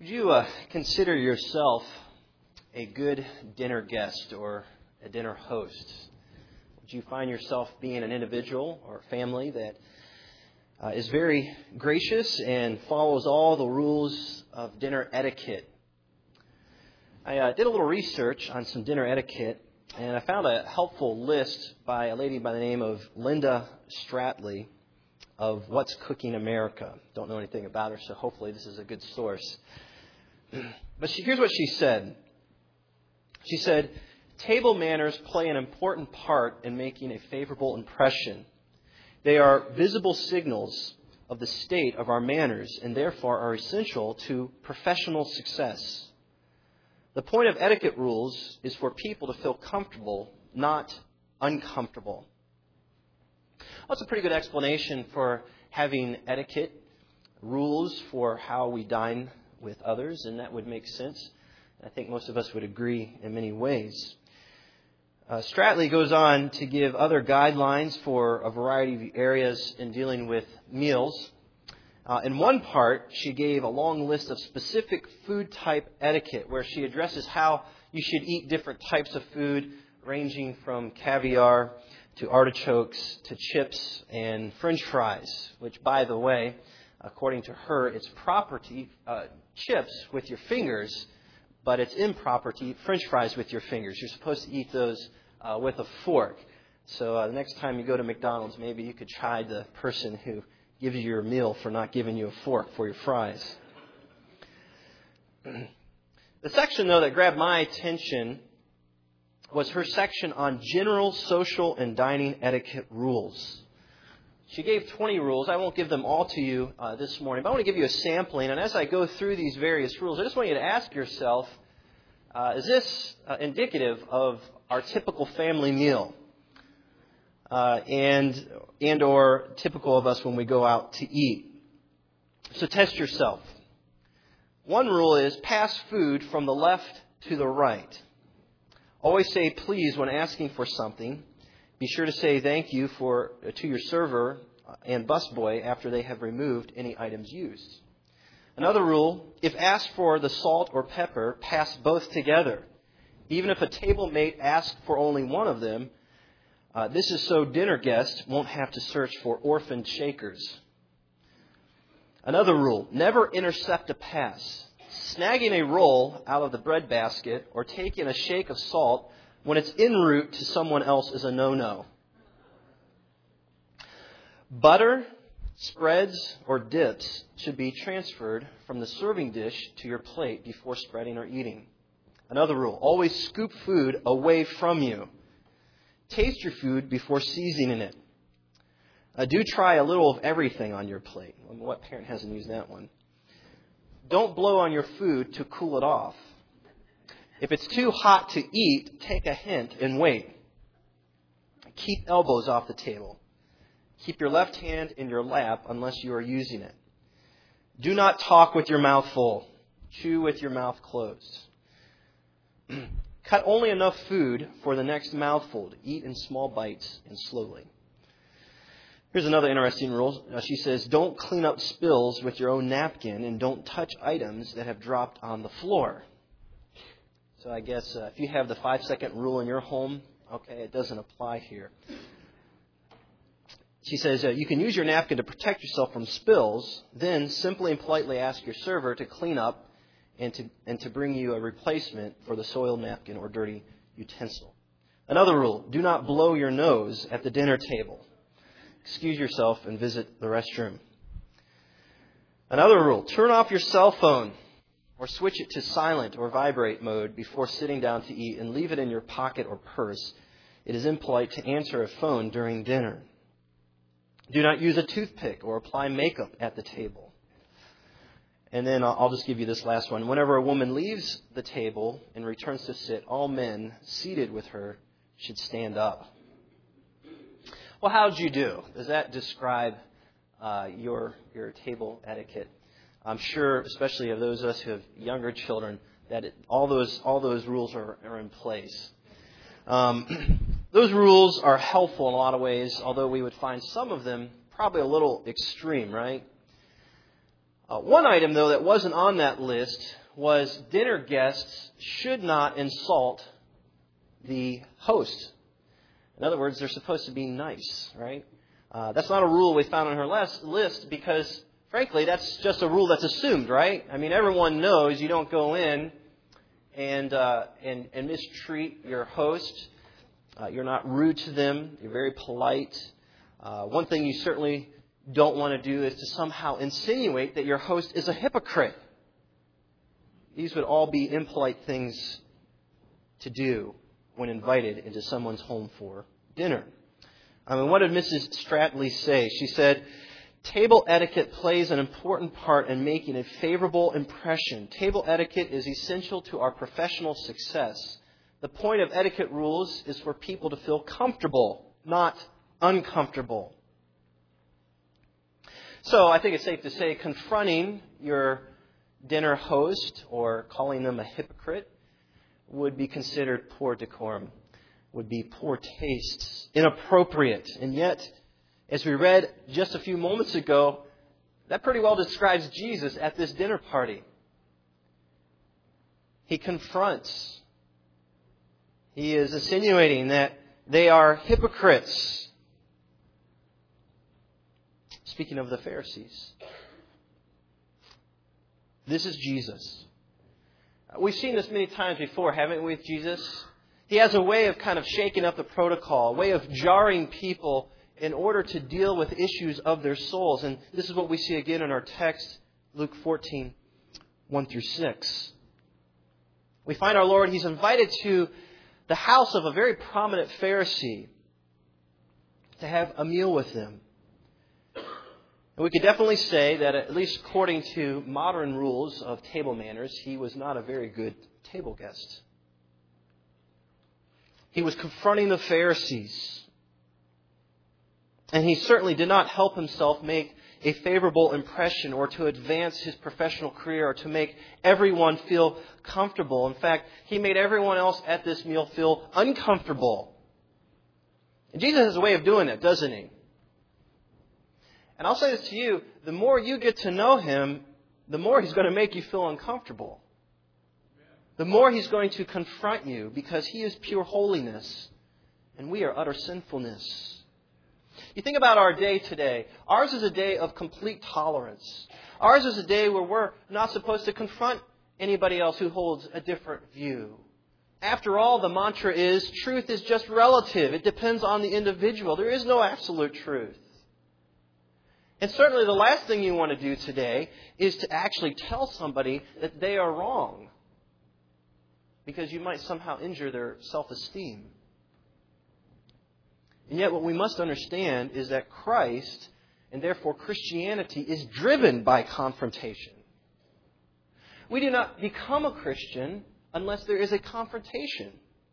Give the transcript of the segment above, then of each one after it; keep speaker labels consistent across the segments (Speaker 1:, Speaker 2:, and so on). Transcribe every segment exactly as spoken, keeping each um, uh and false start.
Speaker 1: Would you uh, consider yourself a good dinner guest or a dinner host? Would you find yourself being an individual or family that uh, is very gracious and follows all the rules of dinner etiquette? I uh, did a little research on some dinner etiquette, and I found a helpful list by a lady by the name of Linda Strattley of What's Cooking America. Don't know anything about her, so hopefully this is a good source. But she, here's what she said. She said, table manners play an important part in making a favorable impression. They are visible signals of the state of our manners and therefore are essential to professional success. The point of etiquette rules is for people to feel comfortable, not uncomfortable. That's a pretty good explanation for having etiquette rules for how we dine with others, and that would make sense. I think most of us would agree in many ways. Uh, Strattley goes on to give other guidelines for a variety of areas in dealing with meals. Uh, in one part, she gave a long list of specific food type etiquette where she addresses how you should eat different types of food, ranging from caviar to artichokes to chips and French fries, which, by the way, according to her, it's proper to eat uh, chips with your fingers, but it's improper to eat French fries with your fingers. You're supposed to eat those uh, with a fork. So uh, the next time you go to McDonald's, maybe you could chide the person who gives you your meal for not giving you a fork for your fries. The section, though, that grabbed my attention was her section on general social and dining etiquette rules. She gave twenty rules. I won't give them all to you uh, this morning, but I want to give you a sampling. And as I go through these various rules, I just want you to ask yourself, uh, is this uh, indicative of our typical family meal uh, and and or typical of us when we go out to eat? So test yourself. One rule is pass food from the left to the right. Always say please when asking for something. Be sure to say thank you for to your server and busboy after they have removed any items used. Another rule, if asked for the salt or pepper, pass both together. Even if a table mate asks for only one of them, uh, this is so dinner guests won't have to search for orphaned shakers. Another rule, never intercept a pass. Snagging a roll out of the bread basket or taking a shake of salt when it's en route to someone else is a no-no. Butter, spreads, or dips should be transferred from the serving dish to your plate before spreading or eating. Another rule, always scoop food away from you. Taste your food before seasoning it. Uh, do try a little of everything on your plate. What parent hasn't used that one? Don't blow on your food to cool it off. If it's too hot to eat, take a hint and wait. Keep elbows off the table. Keep your left hand in your lap unless you are using it. Do not talk with your mouth full. Chew with your mouth closed. Cut only enough food for the next mouthful to eat in small bites and slowly. Here's another interesting rule. Uh, she says, don't clean up spills with your own napkin and don't touch items that have dropped on the floor. So I guess uh, if you have the five-second rule in your home, okay, it doesn't apply here. She says uh, you can use your napkin to protect yourself from spills, then simply and politely ask your server to clean up and to and to bring you a replacement for the soiled napkin or dirty utensil. Another rule, do not blow your nose at the dinner table. Excuse yourself and visit the restroom. Another rule, turn off your cell phone or switch it to silent or vibrate mode before sitting down to eat and leave it in your pocket or purse. It is impolite to answer a phone during dinner. Do not use a toothpick or apply makeup at the table. And then I'll just give you this last one. Whenever a woman leaves the table and returns to sit, all men seated with her should stand up. Well, how'd you do? Does that describe uh, your your table etiquette? I'm sure, especially of those of us who have younger children, that it, all those all those rules are, are in place. Um, those rules are helpful in a lot of ways, although we would find some of them probably a little extreme, right? Uh, one item, though, that wasn't on that list was dinner guests should not insult the host. In other words, they're supposed to be nice, right? Uh, that's not a rule we found on her last list because, frankly, that's just a rule that's assumed, right? I mean, everyone knows you don't go in and uh, and, and mistreat your host. Uh, you're not rude to them. You're very polite. Uh, one thing you certainly don't want to do is to somehow insinuate that your host is a hypocrite. These would all be impolite things to do when invited into someone's home for dinner. I mean, what did Missus Stratley say? She said, table etiquette plays an important part in making a favorable impression. Table etiquette is essential to our professional success. The point of etiquette rules is for people to feel comfortable, not uncomfortable. So I think it's safe to say confronting your dinner host or calling them a hypocrite would be considered poor decorum, would be poor taste, inappropriate. And yet, as we read just a few moments ago, that pretty well describes Jesus at this dinner party. He confronts. He is insinuating that they are hypocrites. Speaking of the Pharisees, this is Jesus. We've seen this many times before, haven't we, with Jesus? He has a way of kind of shaking up the protocol, a way of jarring people in order to deal with issues of their souls. And this is what we see again in our text, Luke fourteen, one through six. We find our Lord, He's invited to the house of a very prominent Pharisee to have a meal with them. And we could definitely say that, at least according to modern rules of table manners, he was not a very good table guest. He was confronting the Pharisees. And he certainly did not help himself make a favorable impression or to advance his professional career or to make everyone feel comfortable. In fact, he made everyone else at this meal feel uncomfortable. And Jesus has a way of doing that, doesn't he? And I'll say this to you, the more you get to know Him, the more He's going to make you feel uncomfortable. The more He's going to confront you because He is pure holiness and we are utter sinfulness. You think about our day today. Ours is a day of complete tolerance. Ours is a day where we're not supposed to confront anybody else who holds a different view. After all, the mantra is, truth is just relative. It depends on the individual. There is no absolute truth. And certainly the last thing you want to do today is to actually tell somebody that they are wrong, because you might somehow injure their self-esteem. And yet what we must understand is that Christ, and therefore Christianity, is driven by confrontation. We do not become a Christian unless there is a confrontation.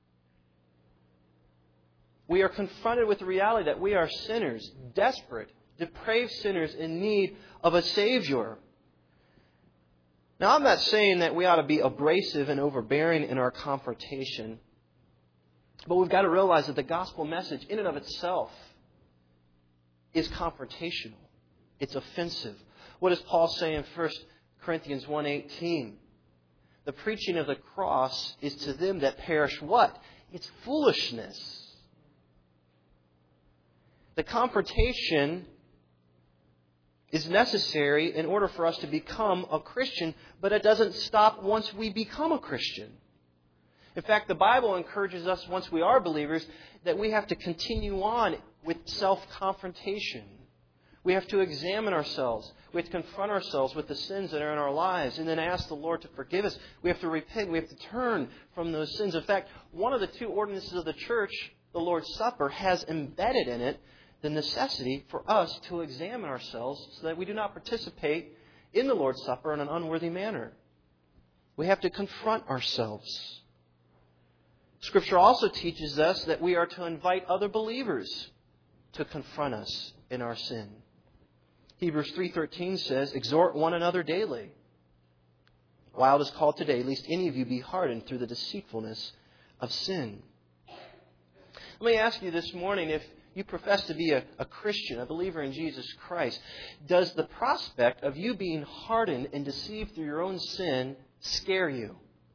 Speaker 1: We are confronted with the reality that we are sinners, desperate, depraved sinners in need of a Savior. Now, I'm not saying that we ought to be abrasive and overbearing in our confrontation, but we've got to realize that the gospel message in and of itself is confrontational. It's offensive. What does Paul say in First Corinthians one eighteen? The preaching of the cross is to them that perish what? It's foolishness. The confrontation is necessary in order for us to become a Christian, but it doesn't stop once we become a Christian. In fact, the Bible encourages us, once we are believers, that we have to continue on with self-confrontation. We have to examine ourselves. We have to confront ourselves with the sins that are in our lives and then ask the Lord to forgive us. We have to repent. We have to turn from those sins. In fact, one of the two ordinances of the church, the Lord's Supper, has embedded in it the necessity for us to examine ourselves so that we do not participate in the Lord's Supper in an unworthy manner. We have to confront ourselves. Scripture also teaches us that we are to invite other believers to confront us in our sin. Hebrews three thirteen says, exhort one another daily, while it is called today, lest any of you be hardened through the deceitfulness of sin. Let me ask you this morning, if you profess to be a, a Christian, a believer in Jesus Christ, does the prospect of you being hardened and deceived through your own sin scare you?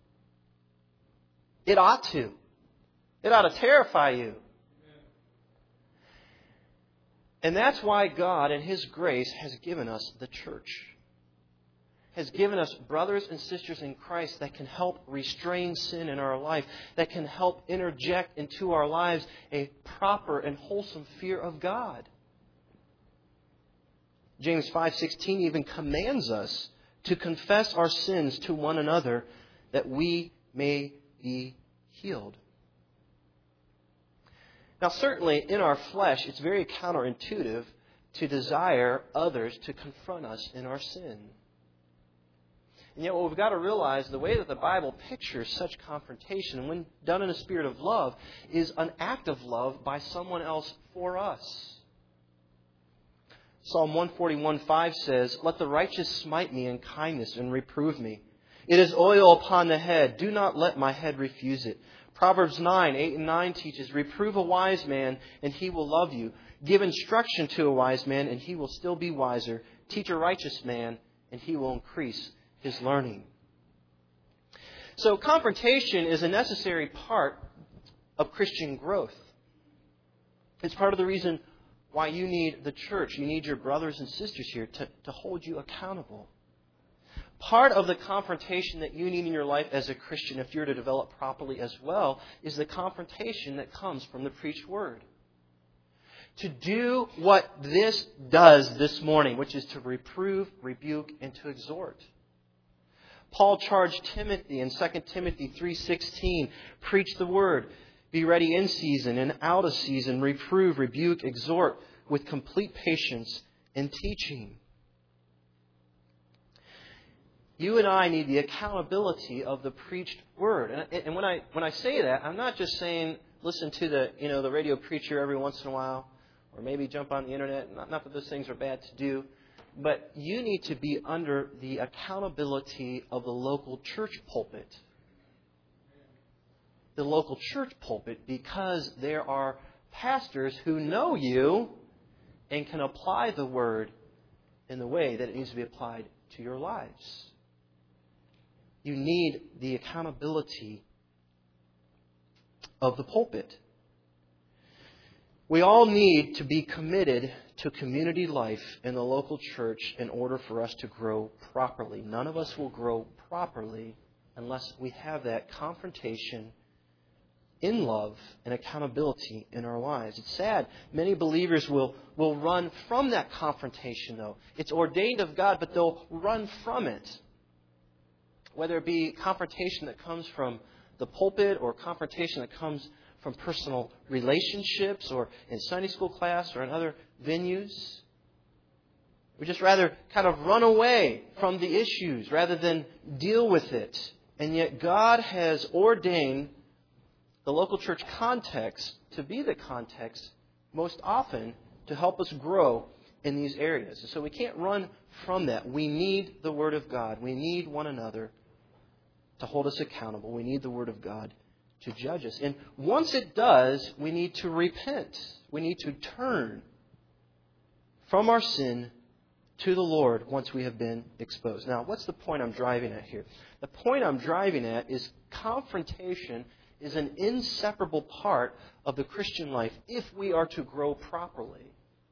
Speaker 1: It ought to. It ought to terrify you. And that's why God, in His grace, has given us the church. Has given us brothers and sisters in Christ that can help restrain sin in our life, that can help interject into our lives a proper and wholesome fear of God. James five sixteen even commands us to confess our sins to one another that we may be healed. Now, certainly in our flesh, it's very counterintuitive to desire others to confront us in our sin. And yet what we've got to realize, the way that the Bible pictures such confrontation, when done in a spirit of love, is an act of love by someone else for us. Psalm one forty-one five says, "Let the righteous smite me in kindness and reprove me. It is oil upon the head. Do not let my head refuse it." Proverbs nine, eight and nine teaches, "Reprove a wise man, and he will love you. Give instruction to a wise man, and he will still be wiser. Teach a righteous man, and he will increase his learning." So confrontation is a necessary part of Christian growth. It's part of the reason why you need the church. You need your brothers and sisters here to, to hold you accountable. Part of the confrontation that you need in your life as a Christian, if you're to develop properly as well, is the confrontation that comes from the preached word. To do what this does this morning, which is to reprove, rebuke, and to exhort. Paul charged Timothy in Second Timothy three sixteen, "Preach the word, be ready in season and out of season, reprove, rebuke, exhort with complete patience and teaching." You and I need the accountability of the preached word. And, and when I when I say that, I'm not just saying listen to the you know the radio preacher every once in a while, or maybe jump on the internet. Not, not that those things are bad to do, but you need to be under the accountability of the local church pulpit. The local church pulpit, because there are pastors who know you and can apply the word in the way that it needs to be applied to your lives. You need the accountability of the pulpit. We all need to be committed to community life in the local church in order for us to grow properly. None of us will grow properly unless we have that confrontation in love and accountability in our lives. It's sad. Many believers will, will run from that confrontation, though. It's ordained of God, but they'll run from it. Whether it be confrontation that comes from the pulpit or confrontation that comes from personal relationships or in Sunday school class or in other venues. We just rather kind of run away from the issues rather than deal with it. And yet God has ordained the local church context to be the context most often to help us grow in these areas. And so we can't run from that. We need the Word of God. We need one another to hold us accountable. We need the Word of God to judge us. And once it does, we need to repent. We need to turn from our sin to the Lord once we have been exposed. Now, what's the point I'm driving at here? The point I'm driving at is confrontation is an inseparable part of the Christian life if we are to grow properly.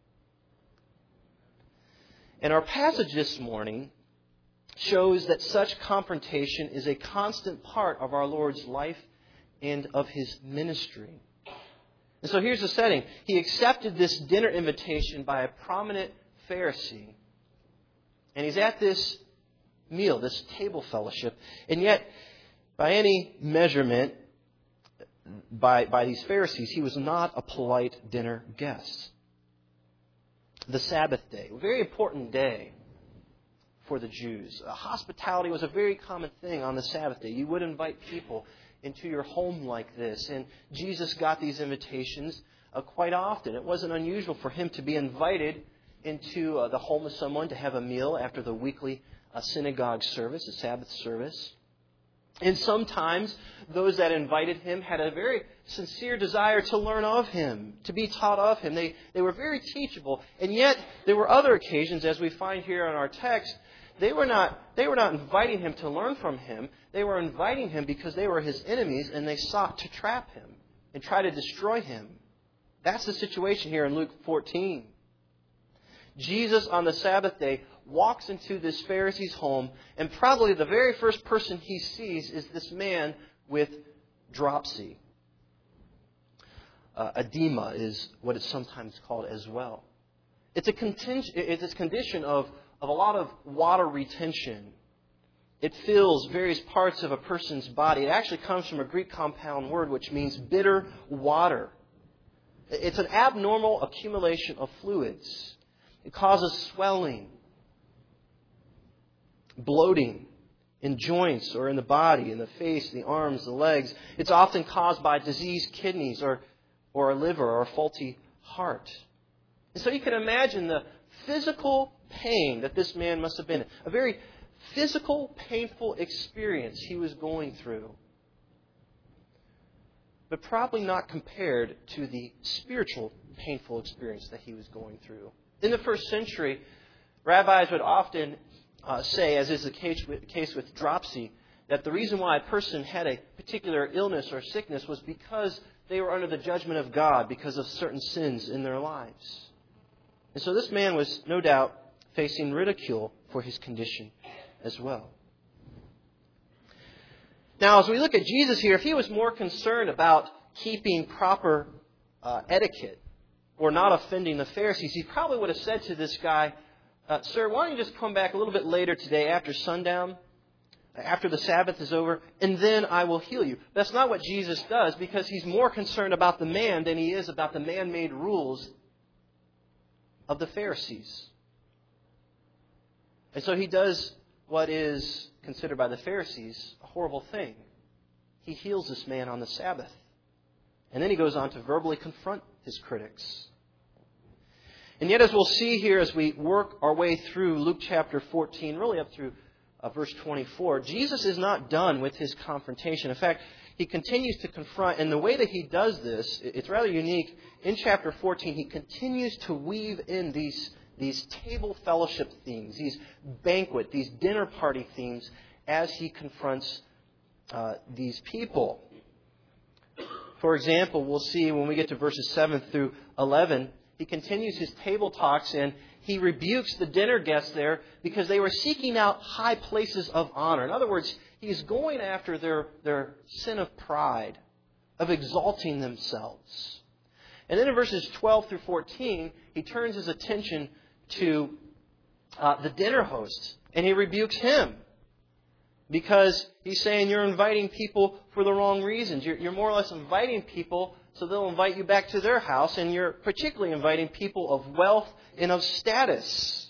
Speaker 1: And our passage this morning shows that such confrontation is a constant part of our Lord's life and of His ministry. And so here's the setting. He accepted this dinner invitation by a prominent Pharisee. And He's at this meal, this table fellowship. And yet, by any measurement, by, by these Pharisees, he was not a polite dinner guest. The Sabbath day, a very important day for the Jews. Uh, hospitality was a very common thing on the Sabbath day. You would invite people into your home like this. And Jesus got these invitations uh, quite often. It wasn't unusual for Him to be invited into uh, the home of someone to have a meal after the weekly uh, synagogue service, the Sabbath service. And sometimes those that invited him had a very sincere desire to learn of him, to be taught of him. They, they were very teachable. And yet there were other occasions, as we find here in our text, they were not, they were not inviting him to learn from him. They were inviting him because they were his enemies and they sought to trap him and try to destroy him. That's the situation here in Luke fourteen. Jesus on the Sabbath day walks into this Pharisee's home, and probably the very first person he sees is this man with dropsy. Uh, edema is what it's sometimes called as well. It's a, conting- it's a condition of, of a lot of water retention. It fills various parts of a person's body. It actually comes from a Greek compound word which means bitter water. It's an abnormal accumulation of fluids. It causes swelling, bloating in joints or in the body, in the face, the arms, the legs. It's often caused by diseased kidneys or, or a liver or a faulty heart. And so you can imagine the physical pain that this man must have been in. A very physical, painful experience he was going through. But probably not compared to the spiritual, painful experience that he was going through. In the first century, rabbis would often uh, say, as is the case with, case with dropsy, that the reason why a person had a particular illness or sickness was because they were under the judgment of God because of certain sins in their lives. And so this man was no doubt facing ridicule for his condition as well. Now, as we look at Jesus here, if he was more concerned about keeping proper uh, etiquette or not offending the Pharisees, he probably would have said to this guy, uh, Sir, why don't you just come back a little bit later today after sundown, after the Sabbath is over, and then I will heal you. That's not what Jesus does, because he's more concerned about the man than he is about the man-made rules of the Pharisees. And so he does what is considered by the Pharisees a horrible thing. He heals this man on the Sabbath. And then he goes on to verbally confront his critics. And yet, as we'll see here as we work our way through Luke chapter fourteen, really up through uh, verse twenty-four, Jesus is not done with his confrontation. In fact, he continues to confront. And the way that he does this, it's rather unique. In chapter fourteen, he continues to weave in these, these table fellowship themes, these banquet, these dinner party themes, as he confronts uh, these people. For example, we'll see when we get to verses seven through eleven, he continues his table talks and he rebukes the dinner guests there because they were seeking out high places of honor. In other words, he's going after their, their sin of pride, of exalting themselves. And then in verses twelve through fourteen, he turns his attention to uh, the dinner host and he rebukes him. Because he's saying you're inviting people for the wrong reasons. You're, you're more or less inviting people so they'll invite you back to their house. And you're particularly inviting people of wealth and of status.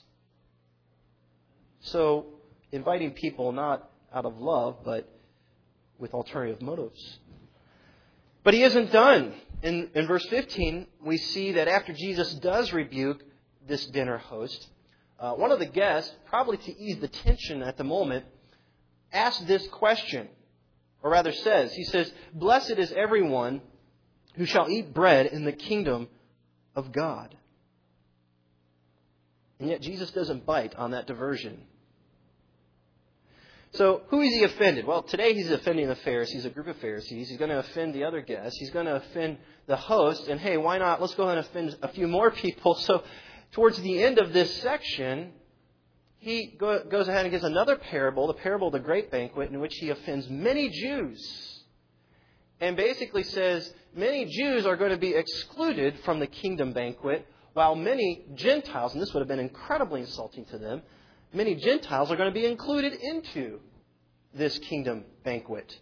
Speaker 1: So inviting people not out of love, but with alternative motives. But he isn't done. In, in verse fifteen, we see that after Jesus does rebuke this dinner host, uh, one of the guests, probably to ease the tension at the moment, asks this question, or rather says, he says, "Blessed is everyone who shall eat bread in the kingdom of God." And yet Jesus doesn't bite on that diversion. So who is he offended? Well, today he's offending the Pharisees, a group of Pharisees. He's going to offend the other guests. He's going to offend the host. And hey, why not? Let's go ahead and offend a few more people. So towards the end of this section, he go, goes ahead and gives another parable, the parable of the great banquet, in which he offends many Jews. And basically says many Jews are going to be excluded from the kingdom banquet, while many Gentiles, and this would have been incredibly insulting to them, many Gentiles are going to be included into this kingdom banquet.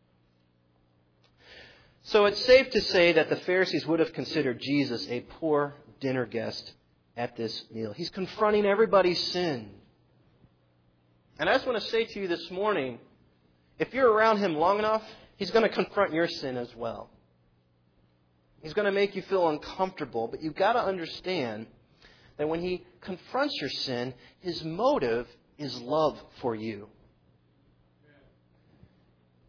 Speaker 1: So it's safe to say that the Pharisees would have considered Jesus a poor dinner guest at this meal. He's confronting everybody's sin. And I just want to say to you this morning, if you're around him long enough, he's going to confront your sin as well. He's going to make you feel uncomfortable, but you've got to understand that when he confronts your sin, his motive is love for you.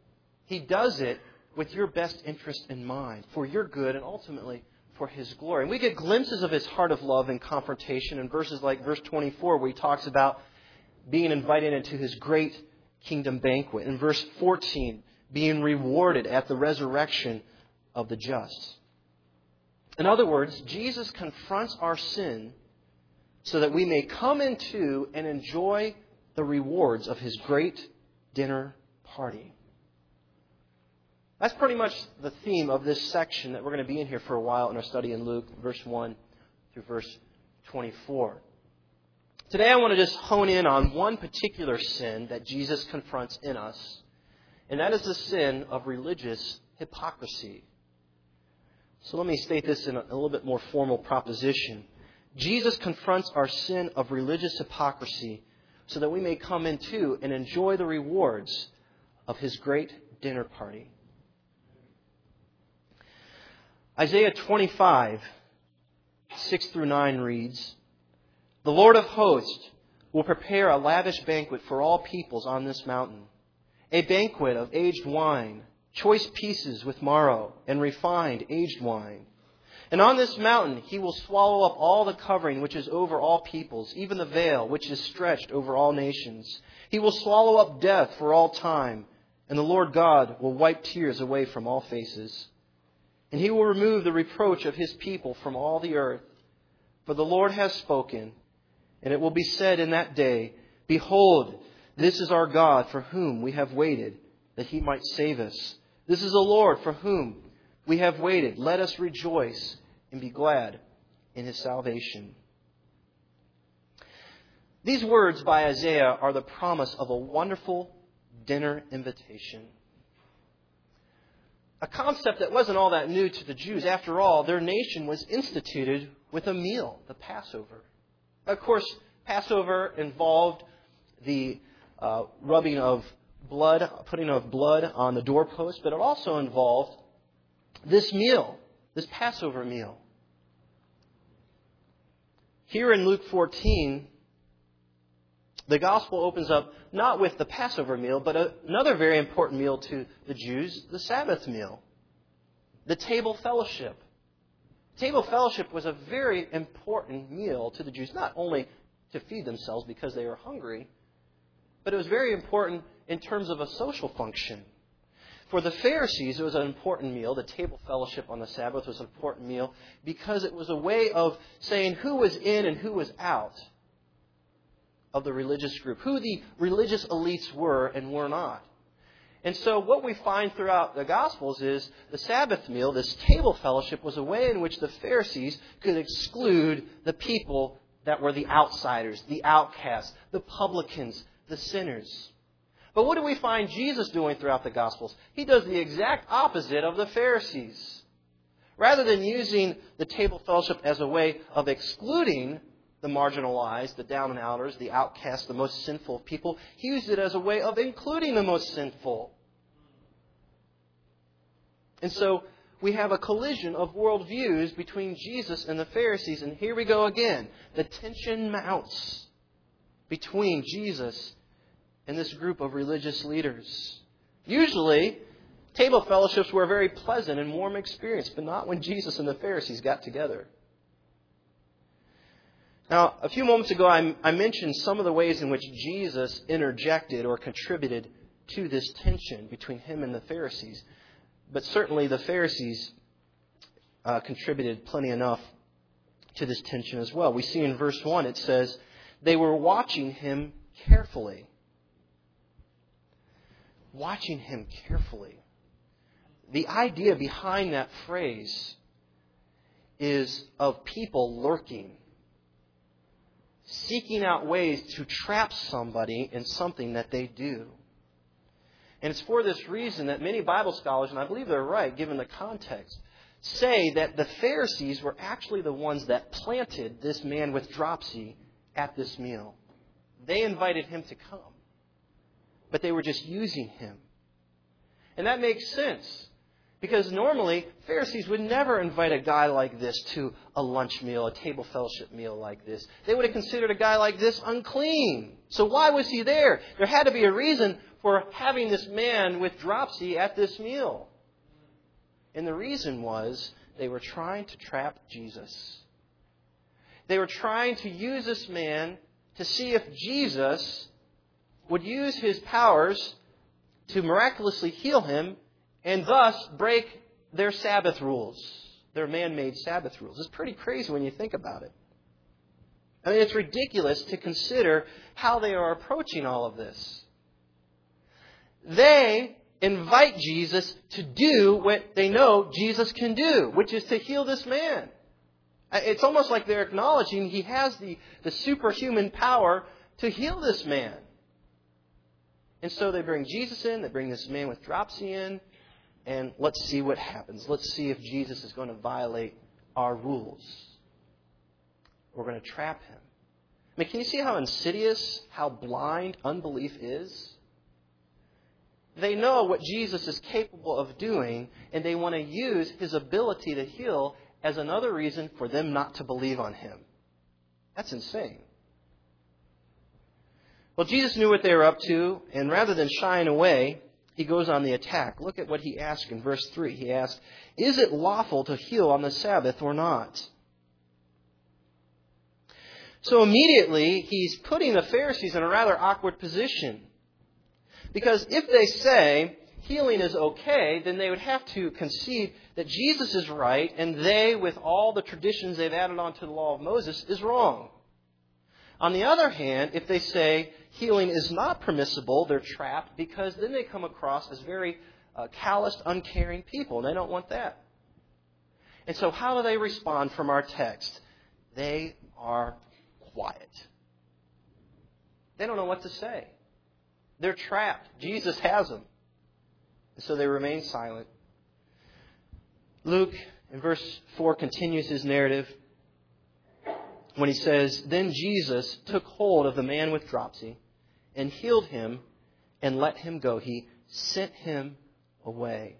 Speaker 1: He does it with your best interest in mind, for your good and ultimately for His glory. And we get glimpses of His heart of love and confrontation in verses like verse twenty-four, where He talks about being invited into His great kingdom banquet. In verse fourteen, being rewarded at the resurrection of the just. In other words, Jesus confronts our sin so that we may come into and enjoy the rewards of His great dinner party. That's pretty much the theme of this section that we're going to be in here for a while in our study in Luke, verse one through verse twenty-four. Today I want to just hone in on one particular sin that Jesus confronts in us, and that is the sin of religious hypocrisy. So let me state this in a, a little bit more formal proposition. Jesus confronts our sin of religious hypocrisy so that we may come into and enjoy the rewards of His great dinner party. Isaiah twenty-five, six through nine reads, "The Lord of hosts will prepare a lavish banquet for all peoples on this mountain, a banquet of aged wine, choice pieces with marrow, and refined aged wine. And on this mountain He will swallow up all the covering which is over all peoples, even the veil which is stretched over all nations. He will swallow up death for all time, and the Lord God will wipe tears away from all faces. And He will remove the reproach of His people from all the earth. For the Lord has spoken, and it will be said in that day, Behold, this is our God for whom we have waited, that He might save us. This is the Lord for whom we have waited. Let us rejoice and be glad in His salvation." These words by Isaiah are the promise of a wonderful dinner invitation. A concept that wasn't all that new to the Jews. After all, their nation was instituted with a meal, the Passover. Of course, Passover involved the uh, rubbing of blood, putting of blood on the doorpost, but it also involved this meal, this Passover meal. Here in Luke fourteen, the gospel opens up not with the Passover meal, but a, another very important meal to the Jews, the Sabbath meal, the table fellowship. Table fellowship was a very important meal to the Jews, not only to feed themselves because they were hungry, but it was very important in terms of a social function. For the Pharisees, it was an important meal. The table fellowship on the Sabbath was an important meal because it was a way of saying who was in and who was out of the religious group, who the religious elites were and were not. And so what we find throughout the Gospels is the Sabbath meal, this table fellowship, was a way in which the Pharisees could exclude the people that were the outsiders, the outcasts, the publicans, the sinners. But what do we find Jesus doing throughout the Gospels? He does the exact opposite of the Pharisees. Rather than using the table fellowship as a way of excluding the marginalized, the down and outers, the outcasts, the most sinful people, He used it as a way of including the most sinful. And so we have a collision of worldviews between Jesus and the Pharisees. And here we go again. The tension mounts between Jesus and this group of religious leaders. Usually, table fellowships were a very pleasant and warm experience, but not when Jesus and the Pharisees got together. Now, a few moments ago, I, I mentioned some of the ways in which Jesus interjected or contributed to this tension between Him and the Pharisees. But certainly the Pharisees uh, contributed plenty enough to this tension as well. We see in verse one, it says, they were watching Him carefully. Watching Him carefully. The idea behind that phrase is of people lurking, seeking out ways to trap somebody in something that they do. And it's for this reason that many Bible scholars, and I believe they're right given the context, say that the Pharisees were actually the ones that planted this man with dropsy at this meal. They invited him to come, but they were just using him. And that makes sense. Because normally, Pharisees would never invite a guy like this to a lunch meal, a table fellowship meal like this. They would have considered a guy like this unclean. So why was he there? There had to be a reason for having this man with dropsy at this meal? And the reason was they were trying to trap Jesus. They were trying to use this man to see if Jesus would use his powers to miraculously heal him and thus break their Sabbath rules, their man-made Sabbath rules. It's pretty crazy when you think about it. I mean, it's ridiculous to consider how they are approaching all of this. They invite Jesus to do what they know Jesus can do, which is to heal this man. It's almost like they're acknowledging he has the, the superhuman power to heal this man. And so they bring Jesus in, they bring this man with dropsy in, and let's see what happens. Let's see if Jesus is going to violate our rules. We're going to trap him. I mean, can you see how insidious, how blind unbelief is? They know what Jesus is capable of doing, and they want to use his ability to heal as another reason for them not to believe on him. That's insane. Well, Jesus knew what they were up to, and rather than shying away, he goes on the attack. Look at what he asked in verse three. He asked, "Is it lawful to heal on the Sabbath or not?" So immediately, he's putting the Pharisees in a rather awkward position. Because if they say healing is okay, then they would have to concede that Jesus is right and they, with all the traditions they've added on to the law of Moses, is wrong. On the other hand, if they say healing is not permissible, they're trapped because then they come across as very uh, calloused, uncaring people, and they don't want that. And so how do they respond from our text? They are quiet. They don't know what to say. They're trapped. Jesus has them. And so they remain silent. Luke, in verse four, continues his narrative when he says, "Then Jesus took hold of the man with dropsy and healed him and let him go." He sent him away.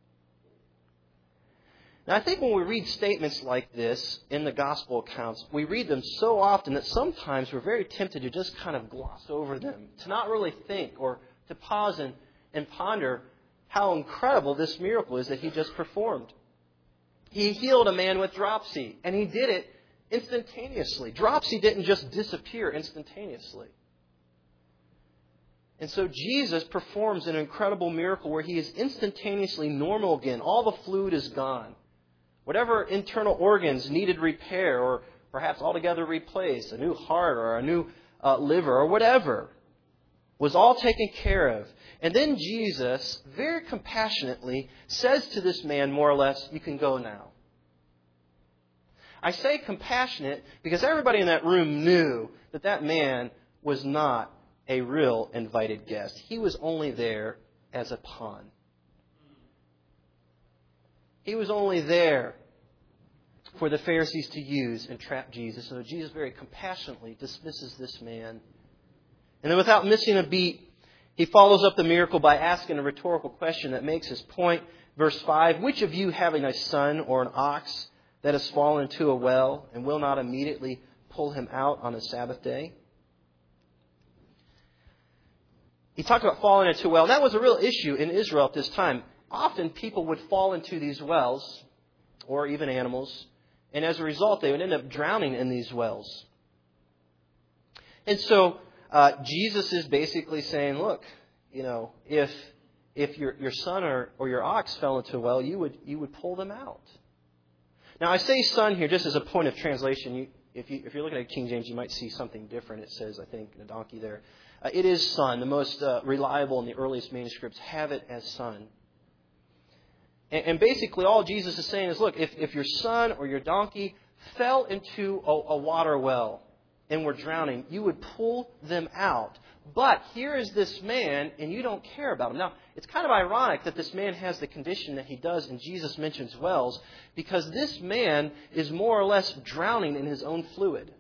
Speaker 1: Now, I think when we read statements like this in the gospel accounts, we read them so often that sometimes we're very tempted to just kind of gloss over them, to not really think or to pause and, and ponder how incredible this miracle is that he just performed. He healed a man with dropsy, and he did it instantaneously. Dropsy didn't just disappear instantaneously. And so Jesus performs an incredible miracle where he is instantaneously normal again. All the fluid is gone. Whatever internal organs needed repair or perhaps altogether replaced, a new heart or a new uh, liver or whatever, was all taken care of. And then Jesus, very compassionately, says to this man, more or less, "You can go now." I say compassionate because everybody in that room knew that that man was not a real invited guest. He was only there as a pawn. He was only there for the Pharisees to use and trap Jesus. So Jesus very compassionately dismisses this man. And then without missing a beat, he follows up the miracle by asking a rhetorical question that makes his point. Verse five, "Which of you, having a son or an ox that has fallen into a well and will not immediately pull him out on a Sabbath day?" He talked about falling into a well. That was a real issue in Israel at this time. Often people would fall into these wells, or even animals, and as a result they would end up drowning in these wells. And so uh, Jesus is basically saying, look, you know, if if your your son or, or your ox fell into a well, you would you would pull them out. Now I say son here just as a point of translation. You, if you if you're looking at King James, you might see something different. It says, I think, a donkey there. Uh, it is son. The most uh, reliable in the earliest manuscripts have it as son. And, and basically all Jesus is saying is, look, if, if your son or your donkey fell into a, a water well and were drowning, you would pull them out. But here is this man, and you don't care about him. Now, it's kind of ironic that this man has the condition that he does, and Jesus mentions wells, because this man is more or less drowning in his own fluid.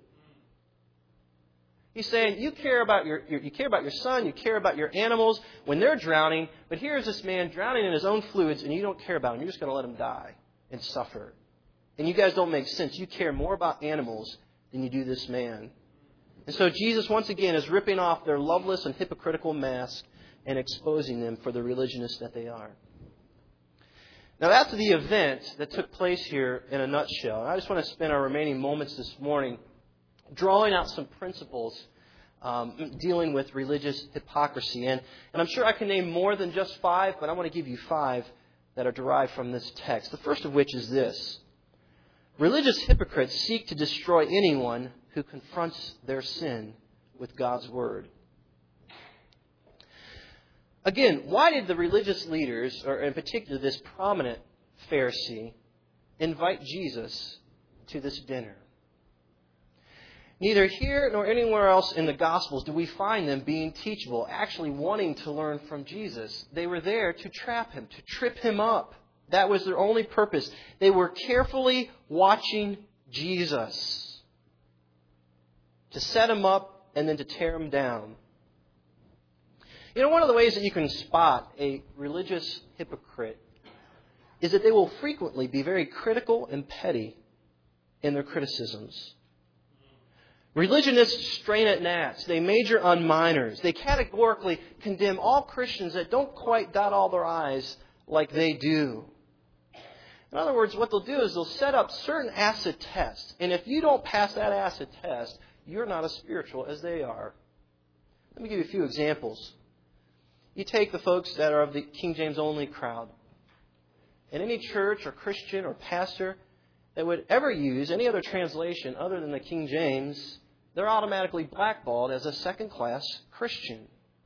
Speaker 1: He's saying, you care about your, your you care about your son, you care about your animals when they're drowning, but here's this man drowning in his own fluids, and you don't care about him. You're just going to let him die and suffer. And you guys don't make sense. You care more about animals than you do this man. And so Jesus, once again, is ripping off their loveless and hypocritical mask and exposing them for the religionists that they are. Now, that's the event that took place here in a nutshell. And I just want to spend our remaining moments this morning drawing out some principles um, dealing with religious hypocrisy. And, and I'm sure I can name more than just five, but I want to give you five that are derived from this text. The first of which is this. Religious hypocrites seek to destroy anyone who confronts their sin with God's Word. Again, why did the religious leaders, or in particular this prominent Pharisee, invite Jesus to this dinner? Neither here nor anywhere else in the Gospels do we find them being teachable, actually wanting to learn from Jesus. They were there to trap him, to trip him up. That was their only purpose. They were carefully watching Jesus to set him up and then to tear him down. You know, one of the ways that you can spot a religious hypocrite is that they will frequently be very critical and petty in their criticisms. Religionists strain at gnats. They major on minors. They categorically condemn all Christians that don't quite dot all their I's like they do. In other words, what they'll do is they'll set up certain acid tests. And if you don't pass that acid test, you're not as spiritual as they are. Let me give you a few examples. You take the folks that are of the King James only crowd. In any church or Christian or pastor that would ever use any other translation other than the King James, they're automatically blackballed as a second-class Christian.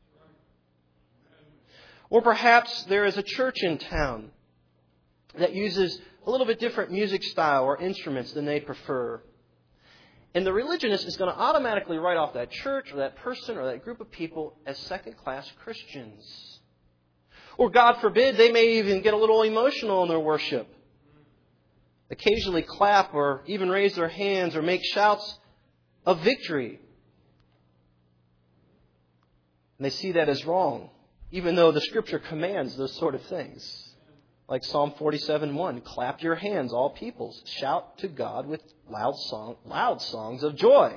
Speaker 1: Or perhaps there is a church in town that uses a little bit different music style or instruments than they prefer. And the religionist is going to automatically write off that church or that person or that group of people as second-class Christians. Or, God forbid, they may even get a little emotional in their worship. Occasionally clap or even raise their hands or make shouts of victory. And they see that as wrong, even though the Scripture commands those sort of things. Like Psalm forty-seven one, clap your hands, all peoples. Shout to God with loud song, loud songs of joy.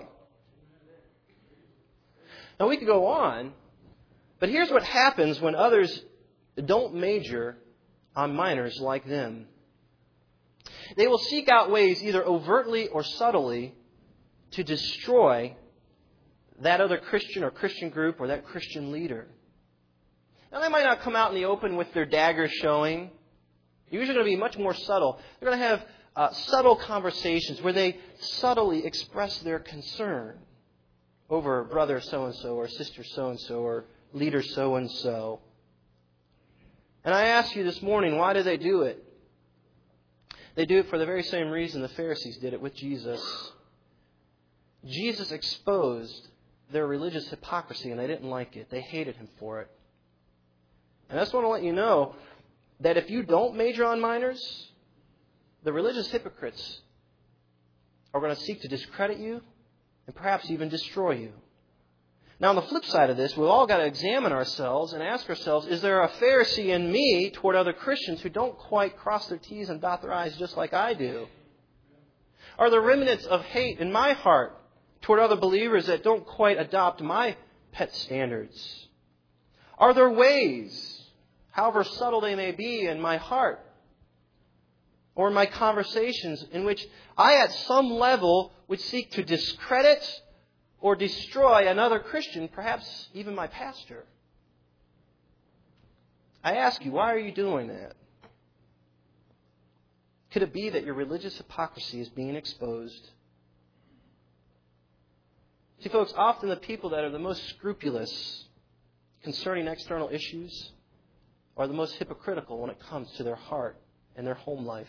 Speaker 1: Now we could go on, but here's what happens when others don't major on minors like them. They will seek out ways, either overtly or subtly, to destroy that other Christian or Christian group or that Christian leader. Now they might not come out in the open with their daggers showing. They're usually going to be much more subtle. They're going to have uh, subtle conversations where they subtly express their concern over brother so-and-so or sister so-and-so or leader so-and-so. And I ask you this morning, why do they do it? They do it for the very same reason the Pharisees did it with Jesus. Jesus exposed their religious hypocrisy and they didn't like it. They hated him for it. And I just want to let you know that if you don't major on minors, the religious hypocrites are going to seek to discredit you and perhaps even destroy you. Now, on the flip side of this, we've all got to examine ourselves and ask ourselves, is there a Pharisee in me toward other Christians who don't quite cross their T's and dot their I's just like I do? Are there remnants of hate in my heart toward other believers that don't quite adopt my pet standards? Are there ways, however subtle they may be, in my heart or in my conversations in which I at some level would seek to discredit or destroy another Christian, perhaps even my pastor? I ask you, why are you doing that? Could it be that your religious hypocrisy is being exposed? See, folks, often the people that are the most scrupulous concerning external issues are the most hypocritical when it comes to their heart and their home life.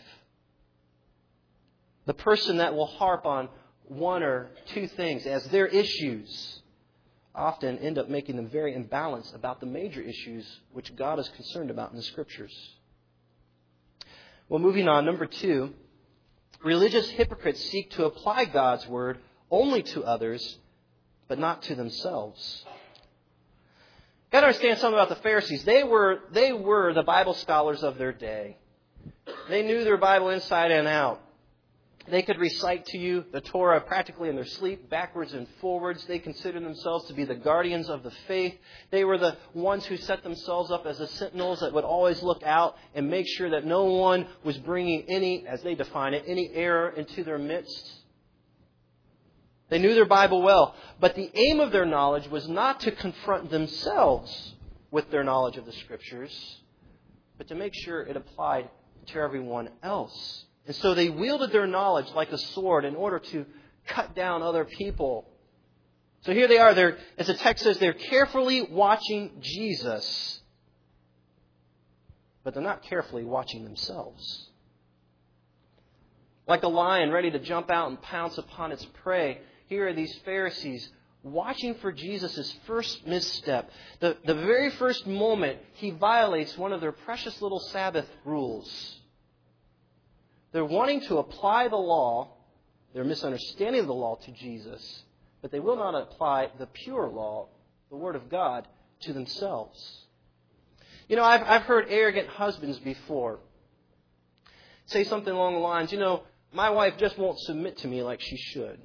Speaker 1: The person that will harp on one or two things as their issues often end up making them very imbalanced about the major issues which God is concerned about in the Scriptures. Well, moving on, number two, religious hypocrites seek to apply God's Word only to others, but not to themselves. You've got to understand something about the Pharisees. They were, they were the Bible scholars of their day. They knew their Bible inside and out. They could recite to you the Torah practically in their sleep, backwards and forwards. They considered themselves to be the guardians of the faith. They were the ones who set themselves up as the sentinels that would always look out and make sure that no one was bringing any, as they define it, any error into their midst. They knew their Bible well, but the aim of their knowledge was not to confront themselves with their knowledge of the Scriptures, but to make sure it applied to everyone else. And so they wielded their knowledge like a sword in order to cut down other people. So here they are. They're, as the text says, they're carefully watching Jesus, but they're not carefully watching themselves. Like a lion ready to jump out and pounce upon its prey, here are these Pharisees watching for Jesus' first misstep. The, the very first moment he violates one of their precious little Sabbath rules. They're wanting to apply the law, their misunderstanding of the law, to Jesus, but they will not apply the pure law, the Word of God, to themselves. You know, I've, I've heard arrogant husbands before say something along the lines, you know, my wife just won't submit to me like she should.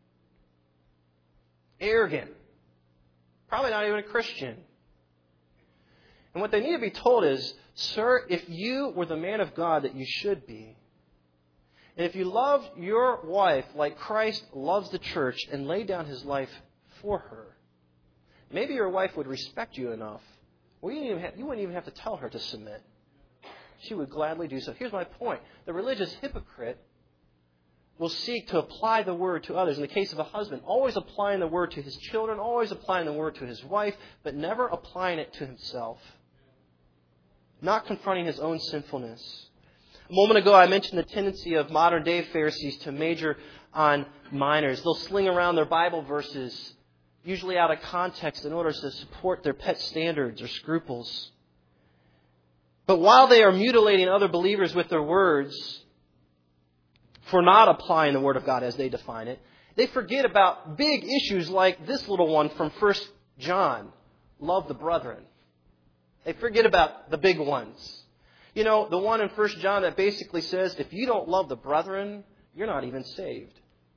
Speaker 1: Arrogant. Probably not even a Christian. And what they need to be told is, sir, if you were the man of God that you should be, and if you loved your wife like Christ loves the church and laid down His life for her, maybe your wife would respect you enough, or you, even have, you wouldn't even have to tell her to submit. She would gladly do so. Here's my point. The religious hypocrite will seek to apply the Word to others. In the case of a husband, always applying the Word to his children, always applying the Word to his wife, but never applying it to himself. Not confronting his own sinfulness. A moment ago, I mentioned the tendency of modern-day Pharisees to major on minors. They'll sling around their Bible verses, usually out of context, in order to support their pet standards or scruples. But while they are mutilating other believers with their words for not applying the Word of God as they define it, they forget about big issues like this little one from First John, love the brethren. They forget about the big ones. You know, the one in First John that basically says, if you don't love the brethren, you're not even saved.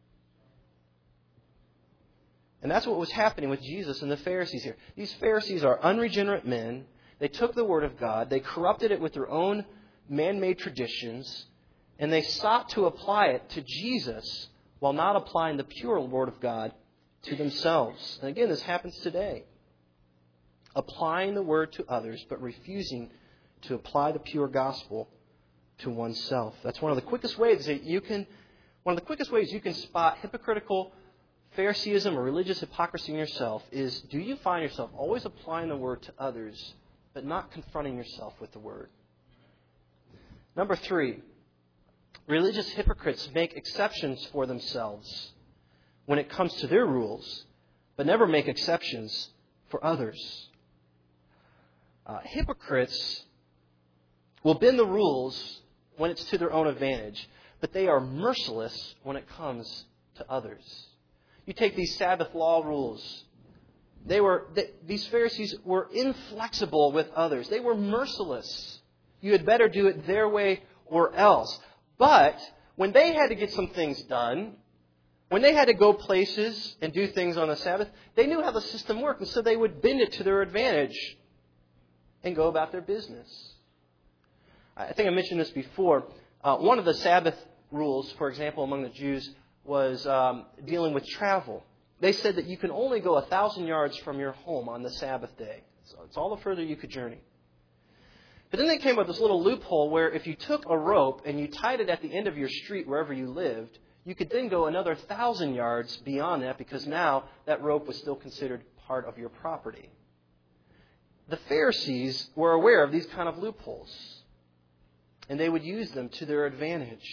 Speaker 1: And that's what was happening with Jesus and the Pharisees here. These Pharisees are unregenerate men. They took the Word of God, they corrupted it with their own man-made traditions, and they sought to apply it to Jesus while not applying the pure Word of God to themselves. And again, this happens today. Applying the Word to others, but refusing to apply the pure gospel to oneself. That's one of the quickest ways that you can, one of the quickest ways you can spot hypocritical Phariseeism or religious hypocrisy in yourself is, do you find yourself always applying the Word to others, but not confronting yourself with the Word? Number three, religious hypocrites make exceptions for themselves when it comes to their rules, but never make exceptions for others. Uh, hypocrites will bend the rules when it's to their own advantage, but they are merciless when it comes to others. You take these Sabbath law rules. They were they, these Pharisees were inflexible with others. They were merciless. You had better do it their way or else. But when they had to get some things done, when they had to go places and do things on the Sabbath, they knew how the system worked, and so they would bend it to their advantage and go about their business. I think I mentioned this before. Uh, one of the Sabbath rules, for example, among the Jews, was um, dealing with travel. They said that you can only go a thousand yards from your home on the Sabbath day. So it's all the further you could journey. But then they came up with this little loophole where if you took a rope and you tied it at the end of your street wherever you lived, you could then go another thousand yards beyond that, because now that rope was still considered part of your property. The Pharisees were aware of these kind of loopholes, and they would use them to their advantage.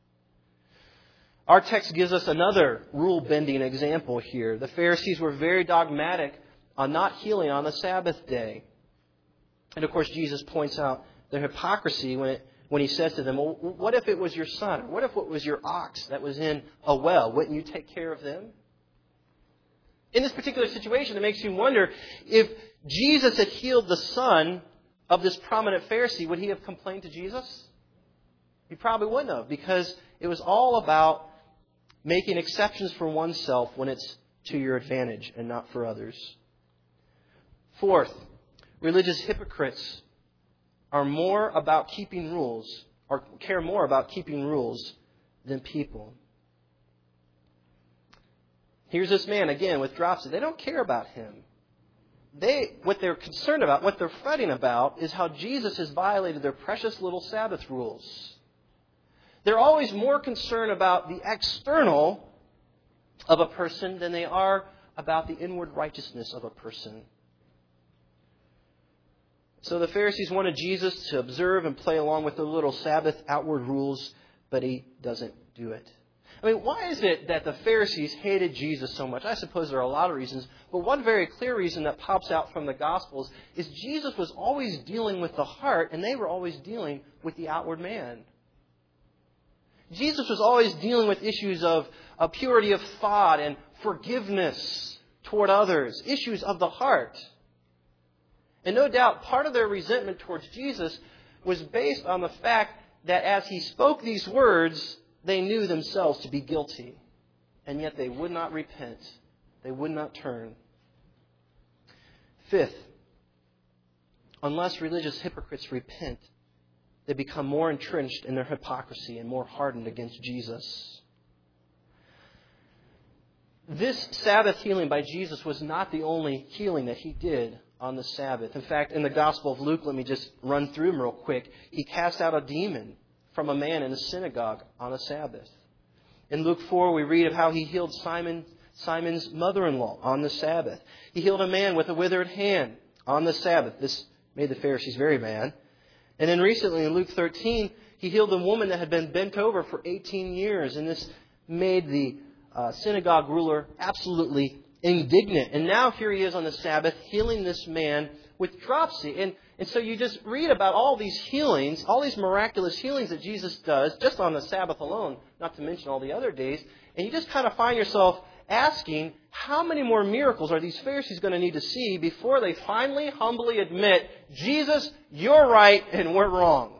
Speaker 1: Our text gives us another rule-bending example here. The Pharisees were very dogmatic on not healing on the Sabbath day. And of course, Jesus points out their hypocrisy when it, when he says to them, well, what if it was your son? What if it was your ox that was in a well? Wouldn't you take care of them? In this particular situation, it makes you wonder, if Jesus had healed the son of this prominent Pharisee, would he have complained to Jesus? You probably wouldn't have, because it was all about making exceptions for oneself when it's to your advantage and not for others. Fourth, religious hypocrites are more about keeping rules, or care more about keeping rules than people. Here's this man, again, with dropsy. They don't care about him. They, what they're concerned about, what they're fretting about, is how Jesus has violated their precious little Sabbath rules. They're always more concerned about the external of a person than they are about the inward righteousness of a person. So the Pharisees wanted Jesus to observe and play along with the little Sabbath outward rules, but he doesn't do it. I mean, why is it that the Pharisees hated Jesus so much? I suppose there are a lot of reasons, but one very clear reason that pops out from the Gospels is Jesus was always dealing with the heart, and they were always dealing with the outward man. Jesus was always dealing with issues of, of purity of thought and forgiveness toward others, issues of the heart. And no doubt part of their resentment towards Jesus was based on the fact that as he spoke these words, they knew themselves to be guilty. And yet they would not repent. They would not turn. Fifth, unless religious hypocrites repent, they become more entrenched in their hypocrisy and more hardened against Jesus. This Sabbath healing by Jesus was not the only healing that he did on the Sabbath. In fact, in the Gospel of Luke, let me just run through them real quick. He cast out a demon from a man in a synagogue on a Sabbath. In Luke four, we read of how he healed Simon, Simon's mother-in-law on the Sabbath. He healed a man with a withered hand on the Sabbath. This made the Pharisees very mad. And then recently in Luke thirteen, he healed a woman that had been bent over for eighteen years. And this made the uh, synagogue ruler absolutely indignant. And now here he is on the Sabbath healing this man with dropsy. And, and so you just read about all these healings, all these miraculous healings that Jesus does just on the Sabbath alone, not to mention all the other days. And you just kind of find yourself asking, how many more miracles are these Pharisees going to need to see before they finally humbly admit, Jesus, you're right and we're wrong?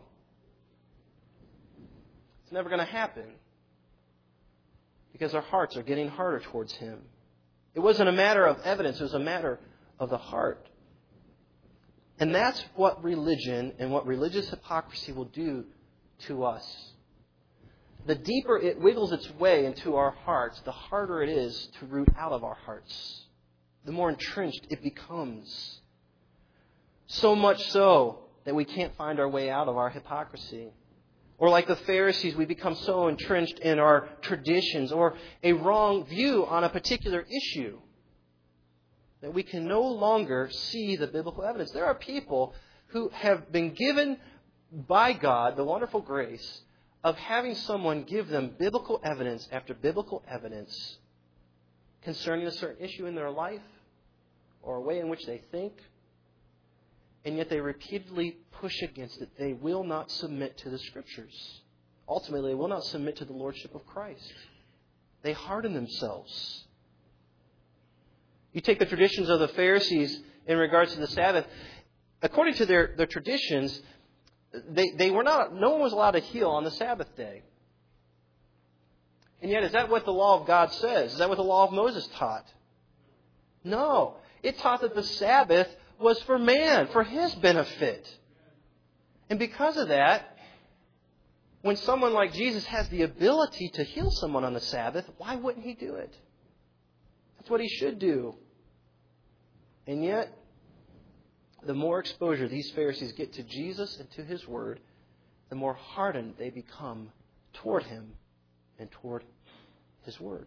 Speaker 1: It's never going to happen because their hearts are getting harder towards him. It wasn't a matter of evidence. It was a matter of the heart. And that's what religion and what religious hypocrisy will do to us. The deeper it wiggles its way into our hearts, the harder it is to root out of our hearts. The more entrenched it becomes. So much so that we can't find our way out of our hypocrisy. Or like the Pharisees, we become so entrenched in our traditions or a wrong view on a particular issue that we can no longer see the biblical evidence. There are people who have been given by God the wonderful grace of having someone give them biblical evidence after biblical evidence concerning a certain issue in their life or a way in which they think, and yet they repeatedly push against it. They will not submit to the Scriptures. Ultimately, they will not submit to the Lordship of Christ. They harden themselves. You take the traditions of the Pharisees in regards to the Sabbath. According to their, their traditions, they, they were not, no one was allowed to heal on the Sabbath day. And yet, is that what the law of God says? Is that what the law of Moses taught? No. It taught that the Sabbath was for man, for his benefit. And because of that, when someone like Jesus has the ability to heal someone on the Sabbath, why wouldn't he do it? That's what he should do. And yet, the more exposure these Pharisees get to Jesus and to his word, the more hardened they become toward him and toward his word.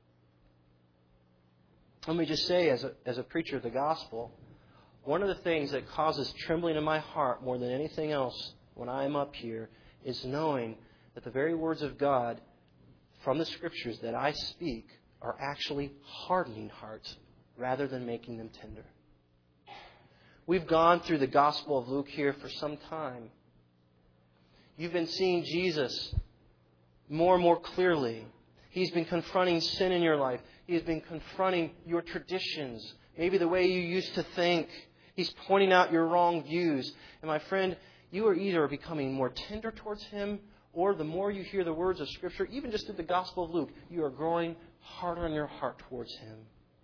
Speaker 1: Let me just say, as a, as a preacher of the gospel, one of the things that causes trembling in my heart more than anything else when I am up here is knowing that the very words of God from the Scriptures that I speak are actually hardening hearts rather than making them tender. We've gone through the Gospel of Luke here for some time. You've been seeing Jesus more and more clearly. He's been confronting sin in your life. He's been confronting your traditions, maybe the way you used to think. He's pointing out your wrong views. And my friend, you are either becoming more tender towards him or the more you hear the words of Scripture, even just through the Gospel of Luke, you are growing harder in your heart towards Him.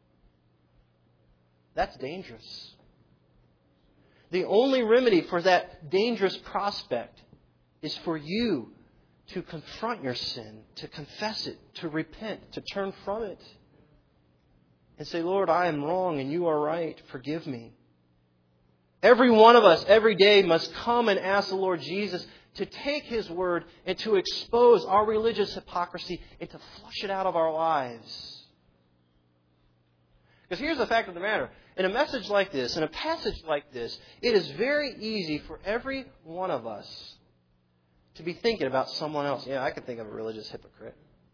Speaker 1: That's dangerous. The only remedy for that dangerous prospect is for you to confront your sin, to confess it, to repent, to turn from it, and say, Lord, I am wrong and you are right. Forgive me. Every one of us every day must come and ask the Lord Jesus to take His Word and to expose our religious hypocrisy and to flush it out of our lives. Because here's the fact of the matter. In a message like this, in a passage like this, it is very easy for every one of us to be thinking about someone else. Yeah, I can think of a religious hypocrite.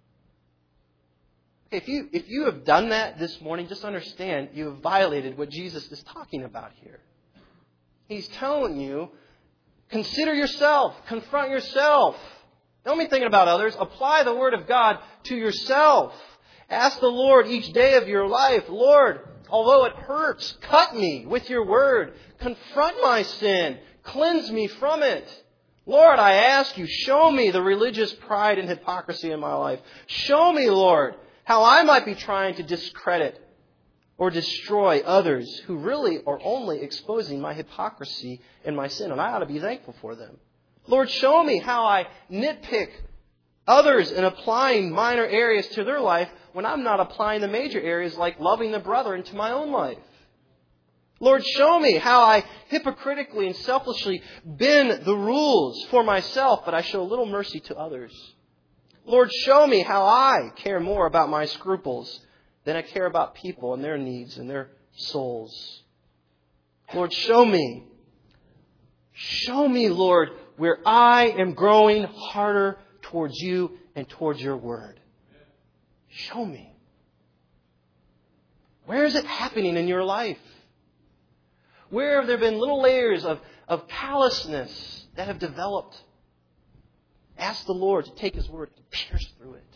Speaker 1: If you, if you have done that this morning, just understand you have violated what Jesus is talking about here. He's telling you, consider yourself, confront yourself. Don't be thinking about others. Apply the Word of God to yourself. Ask the Lord each day of your life, Lord, although it hurts, cut me with your Word. Confront my sin. Cleanse me from it. Lord, I ask you, show me the religious pride and hypocrisy in my life. Show me, Lord, how I might be trying to discredit or destroy others who really are only exposing my hypocrisy and my sin, and I ought to be thankful for them. Lord, show me how I nitpick others and applying minor areas to their life when I'm not applying the major areas like loving the brother into my own life. Lord, show me how I hypocritically and selfishly bend the rules for myself, but I show little mercy to others. Lord, show me how I care more about my scruples than I care about people and their needs and their souls. Lord, show me. Show me, Lord, where I am growing harder towards you and towards your Word. Show me. Where is it happening in your life? Where have there been little layers of, of callousness that have developed? Ask the Lord to take His Word and pierce through it.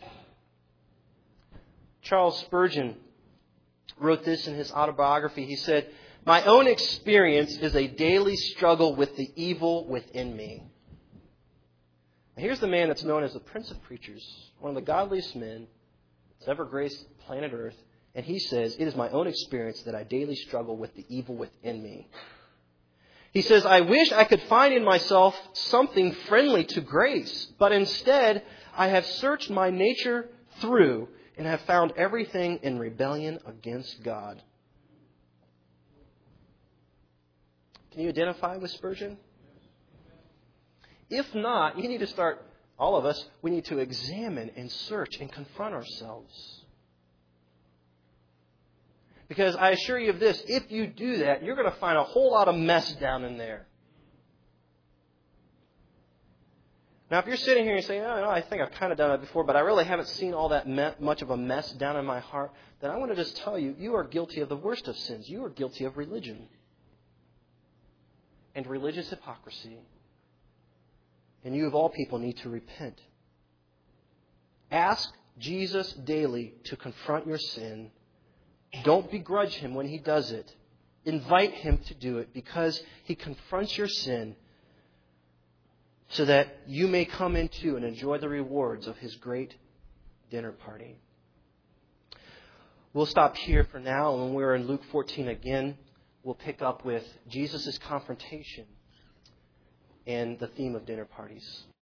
Speaker 1: Charles Spurgeon wrote this in his autobiography. He said, "My own experience is a daily struggle with the evil within me." And here's the man that's known as the Prince of Preachers, one of the godliest men that's ever graced planet Earth. And he says, "It is my own experience that I daily struggle with the evil within me." He says, "I wish I could find in myself something friendly to grace, but instead I have searched my nature through and have found everything in rebellion against God." Can you identify with Spurgeon? If not, you need to start, all of us, we need to examine and search and confront ourselves. Because I assure you of this, if you do that, you're going to find a whole lot of mess down in there. Now, if you're sitting here and saying, "Oh, no, I think I've kind of done that before, but I really haven't seen all that me- much of a mess down in my heart," then I want to just tell you, you are guilty of the worst of sins. You are guilty of religion and religious hypocrisy. And you of all people need to repent. Ask Jesus daily to confront your sin. Don't begrudge Him when He does it. Invite Him to do it because He confronts your sin so that you may come into and enjoy the rewards of His great dinner party. We'll stop here for now. And when we're in Luke fourteen again, we'll pick up with Jesus' confrontation and the theme of dinner parties.